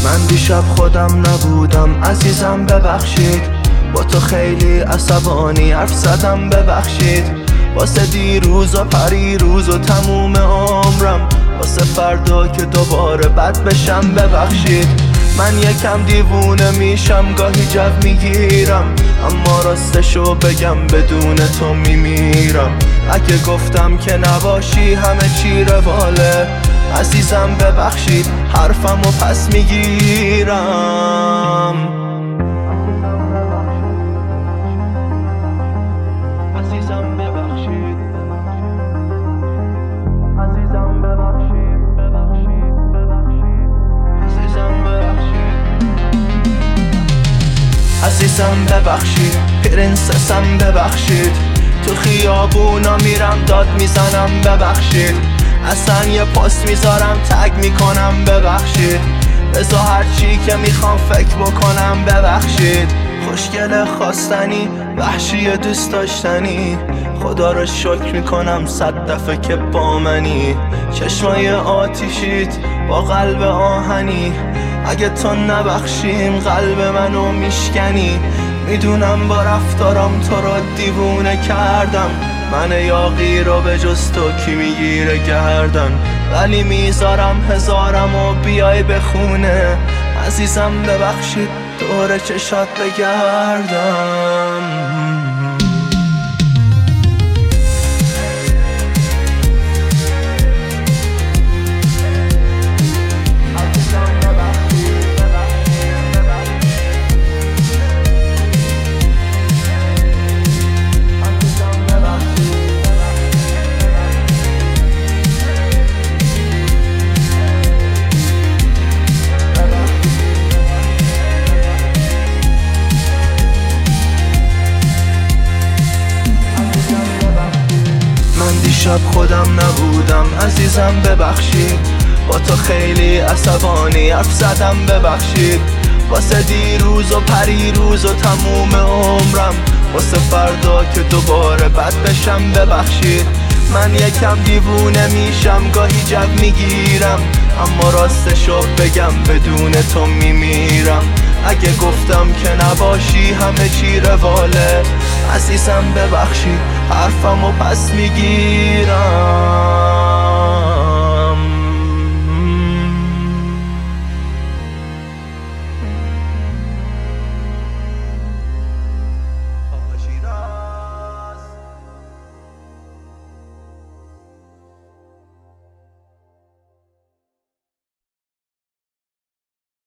من دیشب خودم نبودم عزیزم ببخشید، با تو خیلی عصبانی حرف زدم ببخشید، واسه دیروز و پریروز و تموم عمرم، واسه فردا که دوباره بد بشم ببخشید. من یکم دیوونه میشم گاهی جو میگیرم، اما راستشو بگم بدون تو میمیرم. اگه گفتم که نباشی همه چی رواله، عزیزم ببخشید حرفمو پس میگیرم. عزیزم ببخشید، عزیزم ببخشید، ببخشید، ببخشید، عزیزم ببخشید، عزیزم ببخشید، پرنسسم ببخشید، تو خیابونا میرم داد میزنم ببخشید، اصلا یه پست میذارم تگ میکنم ببخشید، بذار هرچی که میخوام فکر بکنم ببخشید. خوشگل خواستنی، وحشی دوست داشتنی، خدا رو شکر میکنم 100 دفعه که با منی، چشمای آتیشیت با قلب آهنی، اگه تو نبخشیم قلب منو میشکنی. میدونم با رفتارم تو رو دیوونه کردم، من یاغی رو به جز تو کی میگیره گردن، ولی میذارم هزارم و بیای به خونه، عزیزم ببخشید دور چشات بگردم. دیشب خودم نبودم عزیزم ببخشید، با تو خیلی عصبانی حرف زدم ببخشید، واسه دیروز و پریروز و تموم عمرم، واسه فردا که دوباره بد بشم ببخشید. من یکم دیوونه میشم گاهی جو میگیرم، اما راستشو بگم بدون تو میمیرم. اگه گفتم که نباشی همه چی رواله، عزیزم ببخشید حرفمو پس میگیرم.